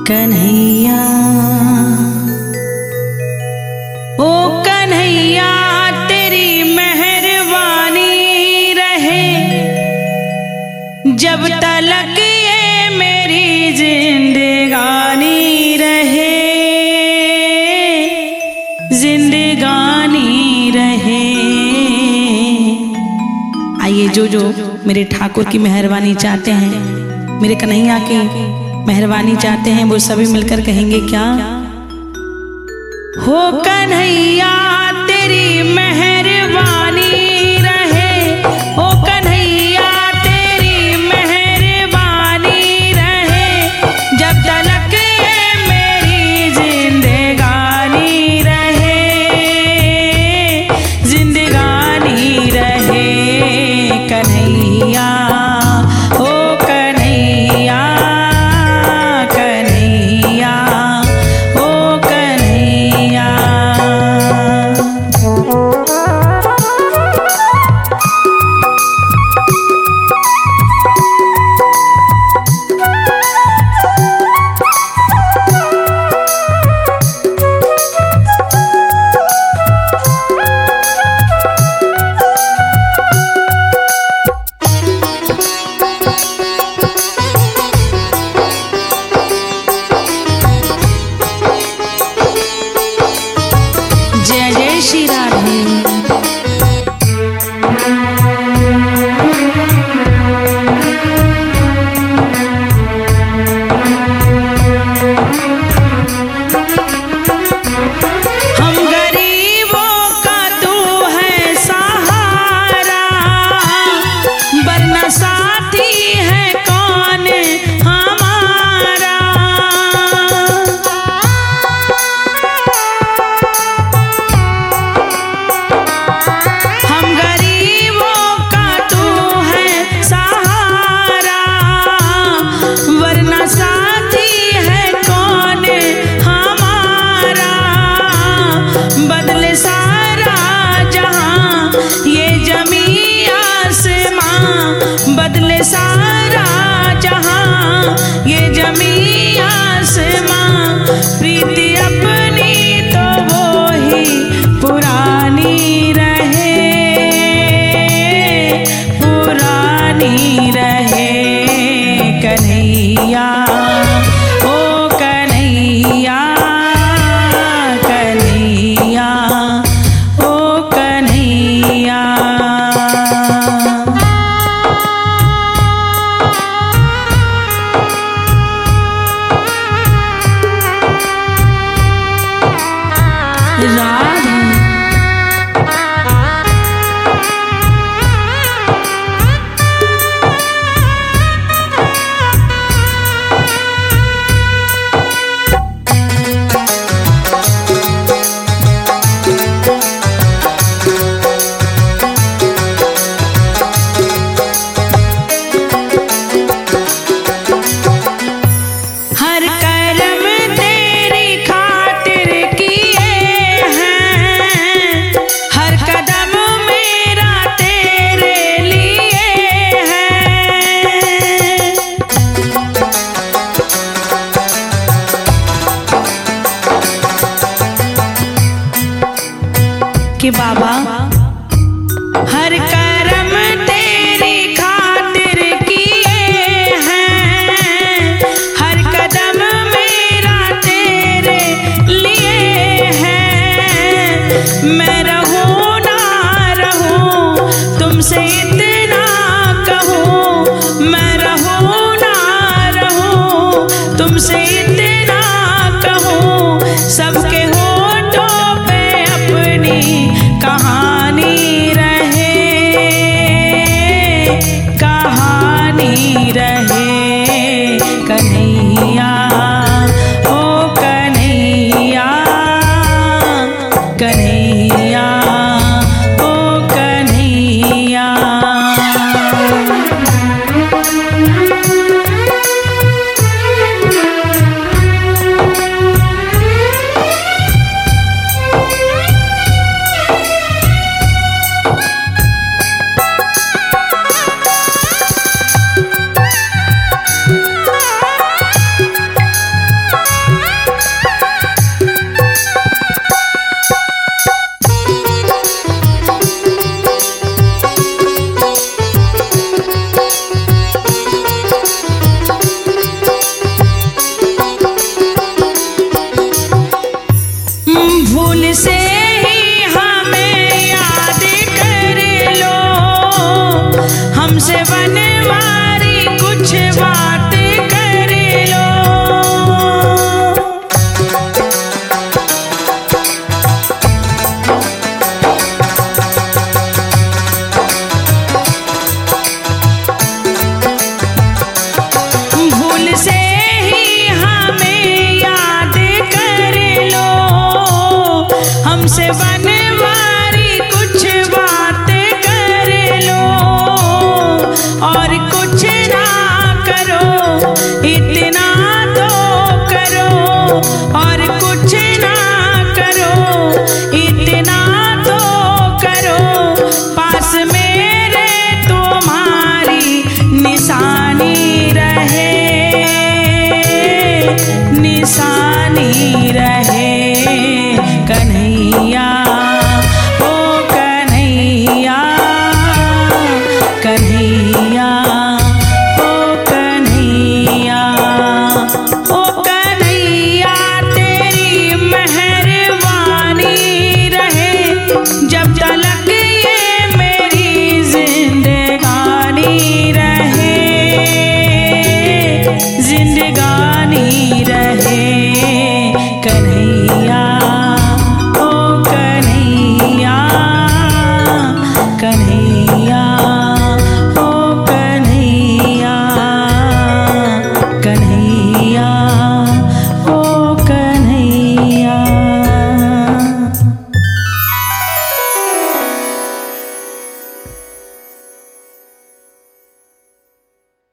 कन्हैया ओ कन्हैया तेरी मेहरबानी रहे, जब तलक ये मेरी जिंदगानी रहे, जिंदगानी रहे। आइए जो मेरे ठाकुर की मेहरबानी चाहते हैं, मेरे कन्हैया की मेहरबानी चाहते हैं, वो सभी मिलकर कहेंगे क्या? हो कन्हैया तेरी मेहरबानी रहे, हो कन्हैया तेरी मेहरबानी रहे, जब तलक ये मेरी जिंदगानी रहे, जिंदगानी रहे। कन्हैया ओ कन्हैया, कन्हैया ओ कन्हैया। जय जय श्री राधे। हम गरीबों का तू है सहारा, वरना साथी है कौन हमारा। हम गरीबों का तू है सहारा, वरना साथी है कौन हमारा। बदले सारा जहां ये जमीन आसमां, बदले सारा जहां ये जमीन आसमां, प्रीति अपनी तो वो ही पुरानी रहे, पुरानी रहे। कन्हैया ओ कन्हैया, कन्हैया ओ कन्हैया। राधे हर कर्म तेरी खातिर किए हैं, हर कदम मेरा तेरे लिए है। कि बाबा हर कर्म तेरी खातिर किए हैं, हर कदम मेरा तेरे लिए है। मैं रहूं ना रहूं तुमसे इतना कहूं, मैं रहूं ना रहूं तुमसे इतना